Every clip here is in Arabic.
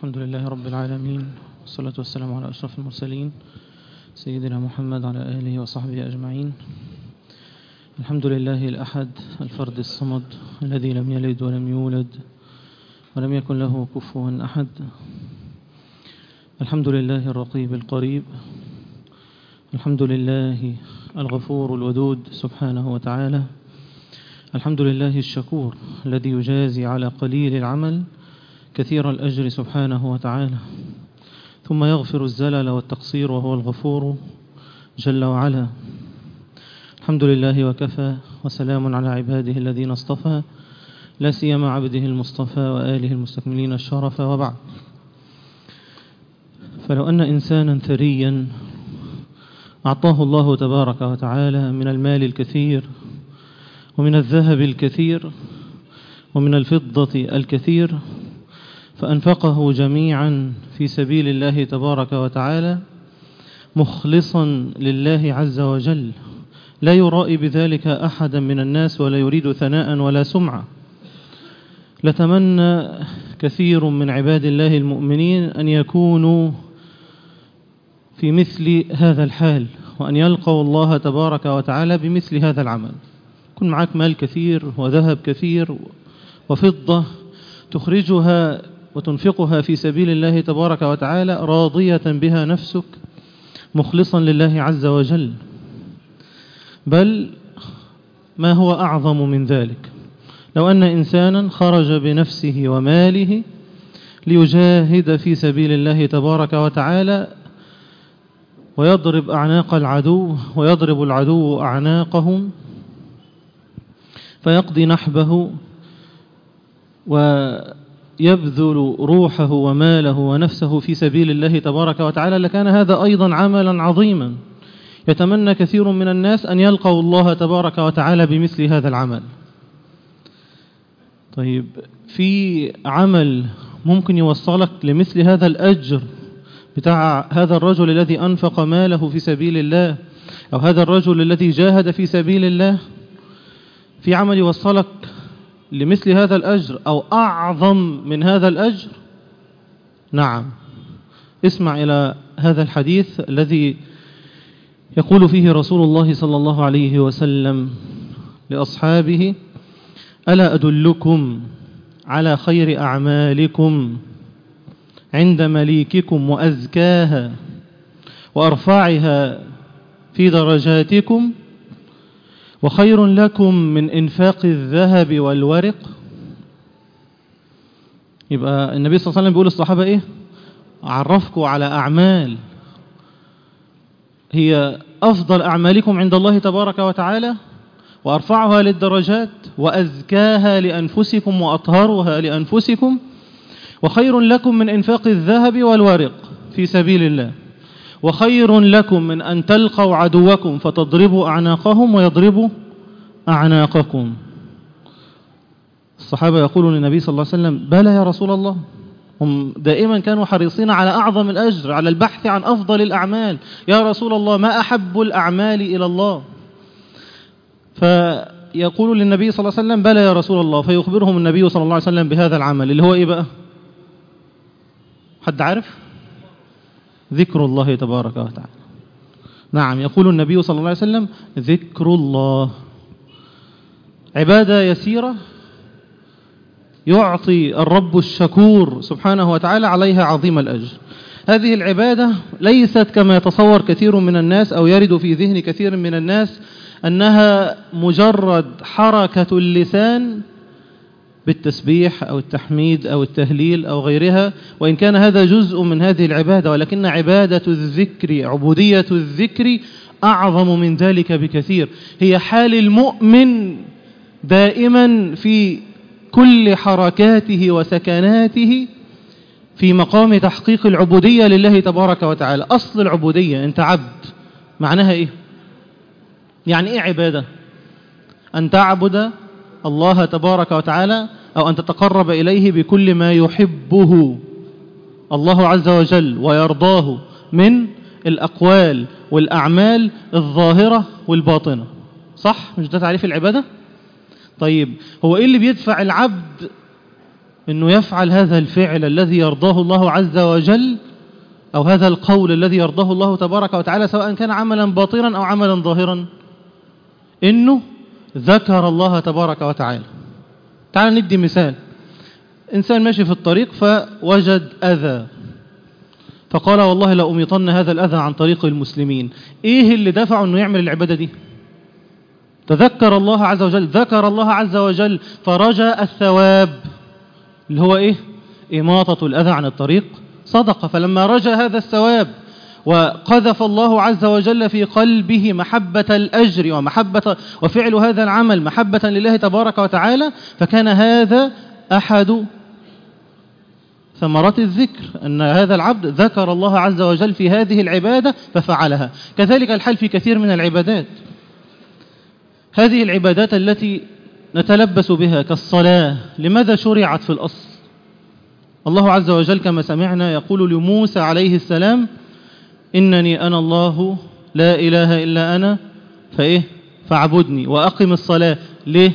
الحمد لله رب العالمين، والصلاة والسلام على أشرف المرسلين سيدنا محمد على آله وصحبه أجمعين. الحمد لله الأحد الفرد الصمد الذي لم يلد ولم يولد ولم يكن له كفوا أحد. الحمد لله الرقيب القريب، الحمد لله الغفور الودود سبحانه وتعالى، الحمد لله الشكور الذي يجازي على قليل العمل كثير الأجر سبحانه وتعالى، ثم يغفر الزلل والتقصير وهو الغفور جل وعلا. الحمد لله وكفى، وسلام على عباده الذين اصطفى، لا سيما عبده المصطفى وآله المستكملين الشرف. وبعد، فلو أن إنسانا ثريا أعطاه الله تبارك وتعالى من المال الكثير ومن الذهب الكثير ومن الفضة الكثير، فأنفقه جميعا في سبيل الله تبارك وتعالى مخلصا لله عز وجل، لا يرائي بذلك أحدا من الناس ولا يريد ثناء ولا سمعة، لتمنى كثير من عباد الله المؤمنين أن يكونوا في مثل هذا الحال، وأن يلقوا الله تبارك وتعالى بمثل هذا العمل. يكون معك مال كثير وذهب كثير وفضة تخرجها وتنفقها في سبيل الله تبارك وتعالى راضية بها نفسك مخلصا لله عز وجل. بل ما هو أعظم من ذلك، لو أن إنسانا خرج بنفسه وماله ليجاهد في سبيل الله تبارك وتعالى ويضرب أعناق العدو ويضرب العدو أعناقهم فيقضي نحبه ويبذل روحه وماله ونفسه في سبيل الله تبارك وتعالى، لكان هذا أيضا عملا عظيما يتمنى كثير من الناس أن يلقوا الله تبارك وتعالى بمثل هذا العمل. طيب، في عمل ممكن يوصلك لمثل هذا الأجر بتاع هذا الرجل الذي أنفق ماله في سبيل الله، أو هذا الرجل الذي جاهد في سبيل الله؟ في عمل يوصلك لمثل هذا الأجر أو أعظم من هذا الأجر؟ نعم. اسمع إلى هذا الحديث الذي يقول فيه رسول الله صلى الله عليه وسلم لأصحابه: ألا أدلكم على خير أعمالكم عند مليككم وأزكاها وأرفعها في درجاتكم وخير لكم من إنفاق الذهب والورق؟ يبقى النبي صلى الله عليه وسلم بيقول للصحابة إيه؟ أعرفكم على أعمال هي أفضل أعمالكم عند الله تبارك وتعالى، وأرفعها للدرجات، وأزكاها لأنفسكم وأطهرها لأنفسكم، وخير لكم من إنفاق الذهب والورق في سبيل الله، وخير لكم من أن تلقوا عدوكم فتضربوا أعناقهم ويضربوا أعناقكم. الصحابة يقولون للنبي صلى الله عليه وسلم: بلى يا رسول الله. هم دائما كانوا حريصين على أعظم الأجر، على البحث عن أفضل الأعمال. يا رسول الله، ما أحب الأعمال إلى الله؟ فيقول للنبي صلى الله عليه وسلم: بلى يا رسول الله. فيخبرهم النبي صلى الله عليه وسلم بهذا العمل اللي هو إيه بقى؟ حد عارف؟ ذكر الله تبارك وتعالى. نعم، يقول النبي صلى الله عليه وسلم: ذكر الله عبادة يسيرة يعطي الرب الشكور سبحانه وتعالى عليها عظيم الأجر. هذه العبادة ليست كما يتصور كثير من الناس أو يرد في ذهن كثير من الناس أنها مجرد حركة اللسان بالتسبيح أو التحميد أو التهليل أو غيرها، وإن كان هذا جزء من هذه العبادة، ولكن عبادة الذكر، عبودية الذكر، أعظم من ذلك بكثير. هي حال المؤمن دائما في كل حركاته وسكناته في مقام تحقيق العبودية لله تبارك وتعالى. أصل العبودية، أنت عبد، معناها إيه؟ يعني إيه عبادة؟ أن تعبد الله تبارك وتعالى، أو أن تتقرب إليه بكل ما يحبه الله عز وجل ويرضاه من الأقوال والأعمال الظاهرة والباطنة. صح؟ مش ده تعريف العبادة؟ طيب، هو إيه اللي بيدفع العبد أنه يفعل هذا الفعل الذي يرضاه الله عز وجل، أو هذا القول الذي يرضاه الله تبارك وتعالى، سواء كان عملا باطنا أو عملا ظاهرا، إنه ذكر الله تبارك وتعالى. تعال ندي مثال. إنسان ماشي في الطريق فوجد أذى، فقال والله لأميطن هذا الأذى عن طريق المسلمين. إيه اللي دفعه أنه يعمل العبادة دي؟ تذكر الله عز وجل، ذكر الله عز وجل، فرجاء الثواب اللي هو إيه؟ إماطة الأذى عن الطريق صدقة. فلما رجى هذا الثواب وقذف الله عز وجل في قلبه محبة الأجر وفعل هذا العمل محبة لله تبارك وتعالى، فكان هذا أحد ثمرات الذكر، أن هذا العبد ذكر الله عز وجل في هذه العبادة ففعلها. كذلك الحال في كثير من العبادات. هذه العبادات التي نتلبس بها كالصلاة، لماذا شرعت في الأصل؟ الله عز وجل كما سمعنا يقول لموسى عليه السلام: إنني أنا الله لا إله إلا أنا فاعبدني وأقم الصلاة. ليه؟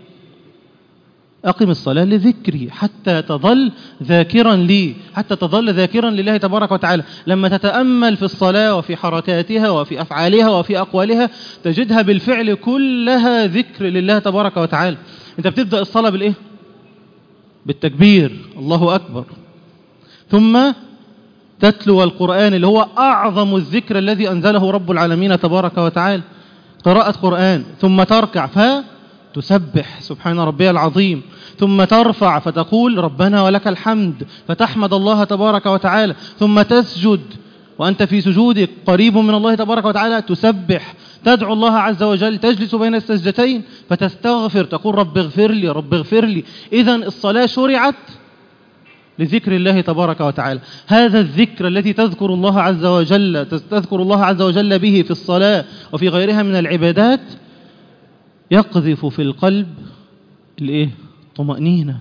أقم الصلاة لذكري، حتى تظل ذاكرا لي، حتى تظل ذاكرا لله تبارك وتعالى. لما تتأمل في الصلاة وفي حركاتها وفي أفعالها وفي أقوالها تجدها بالفعل كلها ذكر لله تبارك وتعالى. أنت بتبدأ الصلاة بالإيه؟ بالتكبير، الله أكبر، ثم تتلو القرآن اللي هو أعظم الذكر الذي أنزله رب العالمين تبارك وتعالى، قراءة قرآن، ثم تركع فتسبح سبحان ربي العظيم، ثم ترفع فتقول ربنا ولك الحمد فتحمد الله تبارك وتعالى، ثم تسجد وأنت في سجودك قريب من الله تبارك وتعالى تسبح، تدعو الله عز وجل، تجلس بين السجدتين فتستغفر، تقول رب اغفر لي رب اغفر لي. إذن الصلاة شرعت لذكر الله تبارك وتعالى. هذا الذكر الذي تذكر الله عز وجل به في الصلاة وفي غيرها من العبادات يقذف في القلب طمأنينة.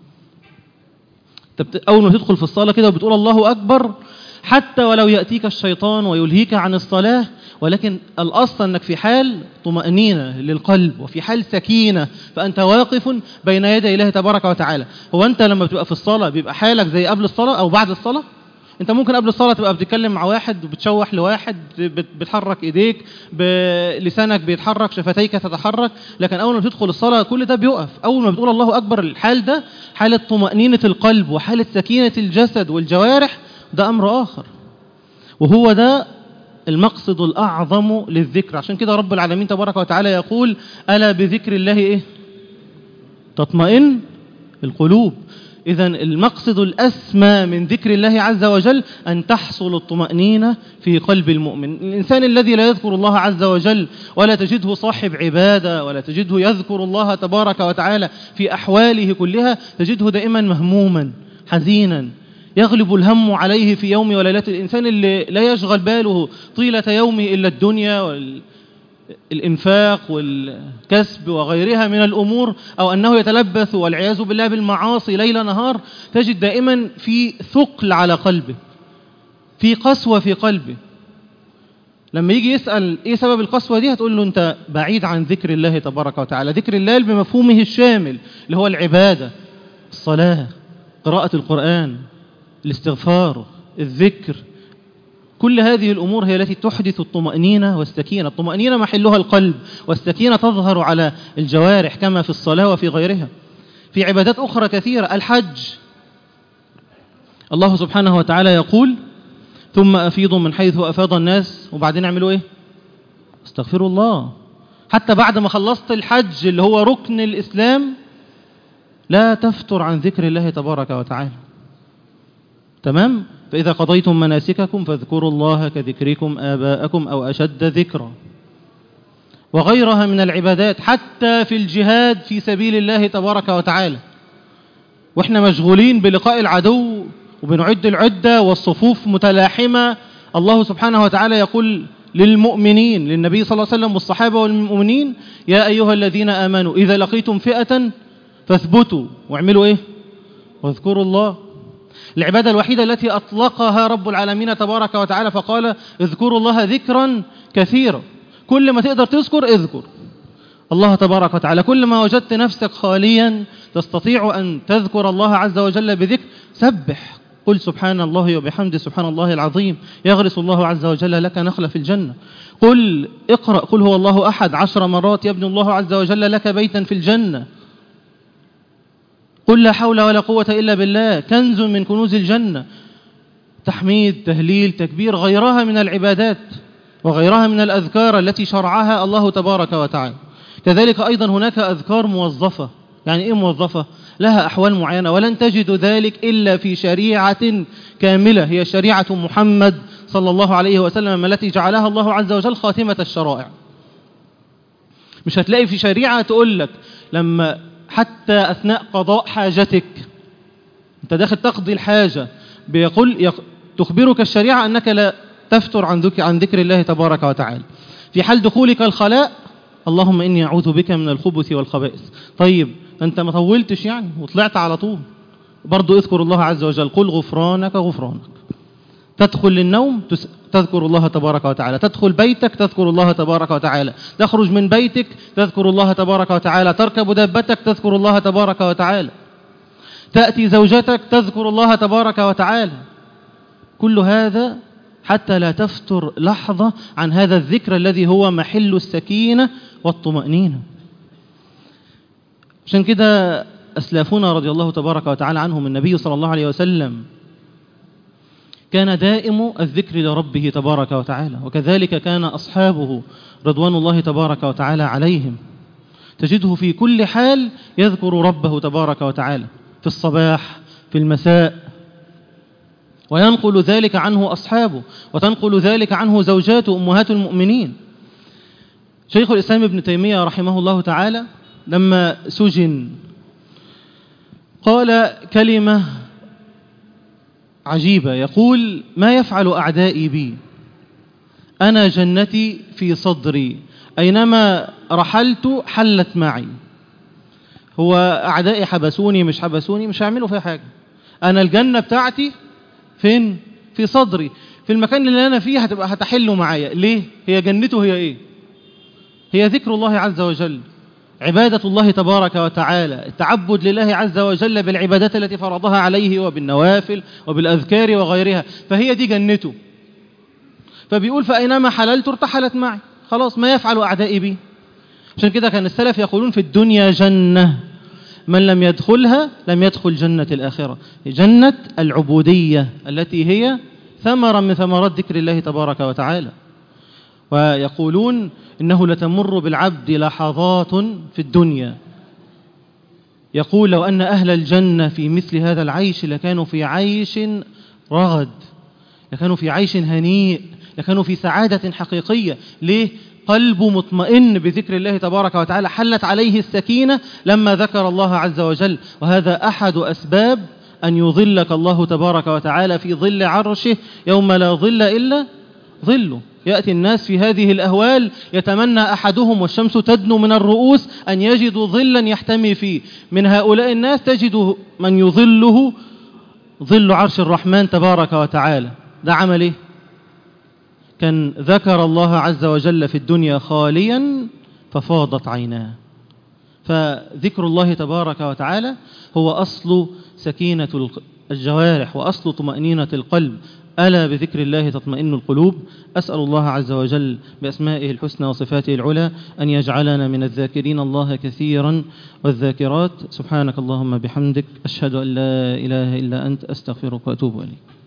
أول ما تدخل في الصلاة كده وبتقول الله أكبر، حتى ولو يأتيك الشيطان ويلهيك عن الصلاة، ولكن الأصل أنك في حال طمأنينة للقلب وفي حال سكينة، فأنت واقف بين يدي الله تبارك وتعالى. هو أنت لما بتبقى في الصلاة بيبقى حالك زي قبل الصلاة أو بعد الصلاة؟ أنت ممكن قبل الصلاة تبقى بتتكلم مع واحد وبتشوح لواحد، بتحرك إيديك، بلسانك بيتحرك، شفتيك تتحرك، لكن أول ما بتدخل الصلاة كل ده بيقف. أول ما بتقول الله أكبر الحال ده حالة طمأنينة القلب وحالة سكينة الجسد والجوارح، ده أمر آخر، وهو ده المقصد الأعظم للذكر. عشان كده رب العالمين تبارك وتعالى يقول ألا بذكر الله تطمئن القلوب. إذن المقصد الأسمى من ذكر الله عز وجل أن تحصل الطمأنينة في قلب المؤمن. الإنسان الذي لا يذكر الله عز وجل ولا تجده صاحب عبادة ولا تجده يذكر الله تبارك وتعالى في أحواله كلها، تجده دائما مهموما حزينا، يغلب الهم عليه في يوم وليلة. الإنسان اللي لا يشغل باله طيلة يومه إلا الدنيا والإنفاق والكسب وغيرها من الأمور، أو أنه يتلبث والعياذ بالله بالمعاصي ليل نهار، تجد دائما في ثقل على قلبه، في قسوة في قلبه. لما يجي يسأل إيه سبب القسوة دي، هتقول له أنت بعيد عن ذكر الله تبارك وتعالى. ذكر الله بمفهومه الشامل اللي هو العبادة، الصلاة، قراءة القرآن، الاستغفار، الذكر، كل هذه الأمور هي التي تحدث الطمأنينة والسكينة. الطمأنينة محلها القلب، والسكينة تظهر على الجوارح كما في الصلاة وفي غيرها. في عبادات أخرى كثيرة، الحج، الله سبحانه وتعالى يقول ثم أفيضوا من حيث أفاض الناس، وبعدين اعملوا استغفروا الله. حتى بعد ما خلصت الحج اللي هو ركن الإسلام لا تفتر عن ذكر الله تبارك وتعالى. تمام؟ فإذا قضيتم مناسككم فاذكروا الله كذكركم آباءكم أو أشد ذكرا. وغيرها من العبادات، حتى في الجهاد في سبيل الله تبارك وتعالى، وإحنا مشغولين بلقاء العدو وبنعد العدة والصفوف متلاحمة، الله سبحانه وتعالى يقول للمؤمنين، للنبي صلى الله عليه وسلم والصحابة والمؤمنين: يا أيها الذين آمنوا إذا لقيتم فئة فاثبتوا واعملوا واذكروا الله. العبادة الوحيدة التي أطلقها رب العالمين تبارك وتعالى فقال اذكروا الله ذكرا كثيرا. كل ما تقدر تذكر اذكر الله تبارك وتعالى. كل ما وجدت نفسك خاليا تستطيع أن تذكر الله عز وجل بذكر، سبح، قل سبحان الله وبحمده سبحان الله العظيم، يغرس الله عز وجل لك نخلة في الجنة. قل اقرأ قل هو الله أحد 10 مرات، يبني الله عز وجل لك بيتا في الجنة. قل لا حول ولا قوة إلا بالله، كنز من كنوز الجنة. تحميد، تهليل، تكبير، غيرها من العبادات وغيرها من الأذكار التي شرعها الله تبارك وتعالى. كذلك أيضا هناك أذكار موظفة. يعني إيه موظفة؟ لها أحوال معينة، ولن تجد ذلك إلا في شريعة كاملة، هي شريعة محمد صلى الله عليه وسلم التي جعلها الله عز وجل خاتمة الشرائع. مش هتلاقي في شريعة تقول لك لما حتى أثناء قضاء حاجتك أنت داخل تقضي الحاجة تخبرك الشريعة أنك لا تفتر عن ذكر الله تبارك وتعالى. في حال دخولك الخلاء اللهم إني أعوذ بك من الخبث والخبائث. طيب أنت ما طولتش يعني وطلعت على طول، برضو اذكر الله عز وجل، قل غفرانك غفرانك. تدخل للنوم تذكر الله تبارك وتعالى، تدخل بيتك تذكر الله تبارك وتعالى، تخرج من بيتك تذكر الله تبارك وتعالى، تركب دابتك تذكر الله تبارك وتعالى، تأتي زوجتك تذكر الله تبارك وتعالى. كل هذا حتى لا تفتر لحظة عن هذا الذكر الذي هو محل السكينة والطمأنينة. عشان كده أسلافنا رضي الله تبارك وتعالى عنهم، النبي صلى الله عليه وسلم كان دائم الذكر لربه تبارك وتعالى، وكذلك كان أصحابه رضوان الله تبارك وتعالى عليهم. تجده في كل حال يذكر ربه تبارك وتعالى، في الصباح في المساء، وينقل ذلك عنه أصحابه، وتنقل ذلك عنه زوجاته أمهات المؤمنين. شيخ الإسلام ابن تيمية رحمه الله تعالى لما سجن قال كلمة عجيبة، يقول: ما يفعل أعدائي بي؟ أنا جنتي في صدري، أينما رحلت حلت معي. هو أعدائي حبسوني مش حبسوني مش هيعملوا فيها حاجة، أنا الجنة بتاعتي فين؟ في صدري، في المكان اللي أنا فيه هتحلوا معايا. ليه؟ هي جنته هي إيه؟ هي ذكر الله عز وجل، عبادة الله تبارك وتعالى، التعبد لله عز وجل بالعبادات التي فرضها عليه وبالنوافل وبالأذكار وغيرها، فهي دي جنته. فبيقول: فأينما حللت ارتحلت معي، خلاص ما يفعل أعدائي بي. عشان كده كان السلف يقولون: في الدنيا جنة من لم يدخلها لم يدخل جنة الآخرة، جنة العبودية التي هي ثمرة من ثمرات ذكر الله تبارك وتعالى. ويقولون إنه لتمر بالعبد لحظات في الدنيا، يقول: لو أن أهل الجنة في مثل هذا العيش لكانوا في عيش رغد، لكانوا في عيش هنيء، لكانوا في سعادة حقيقية. ليه؟ قلبه مطمئن بذكر الله تبارك وتعالى، حلت عليه السكينة لما ذكر الله عز وجل. وهذا أحد أسباب أن يظلك الله تبارك وتعالى في ظل عرشه يوم لا ظل إلا ظله. يأتي الناس في هذه الأهوال يتمنى أحدهم والشمس تدنو من الرؤوس أن يجدوا ظلا يحتمي فيه. من هؤلاء الناس تجد من يظله ظل عرش الرحمن تبارك وتعالى. ده عمل إيه؟ كان ذكر الله عز وجل في الدنيا خاليا ففاضت عيناه. فذكر الله تبارك وتعالى هو أصل سكينة الجوارح وأصل طمأنينة القلب. ألا بذكر الله تطمئن القلوب. أسأل الله عز وجل بأسمائه الحسنى وصفاته العلى أن يجعلنا من الذاكرين الله كثيرا والذاكرات. سبحانك اللهم بحمدك، أشهد أن لا إله إلا أنت، أستغفرك وأتوب إليك.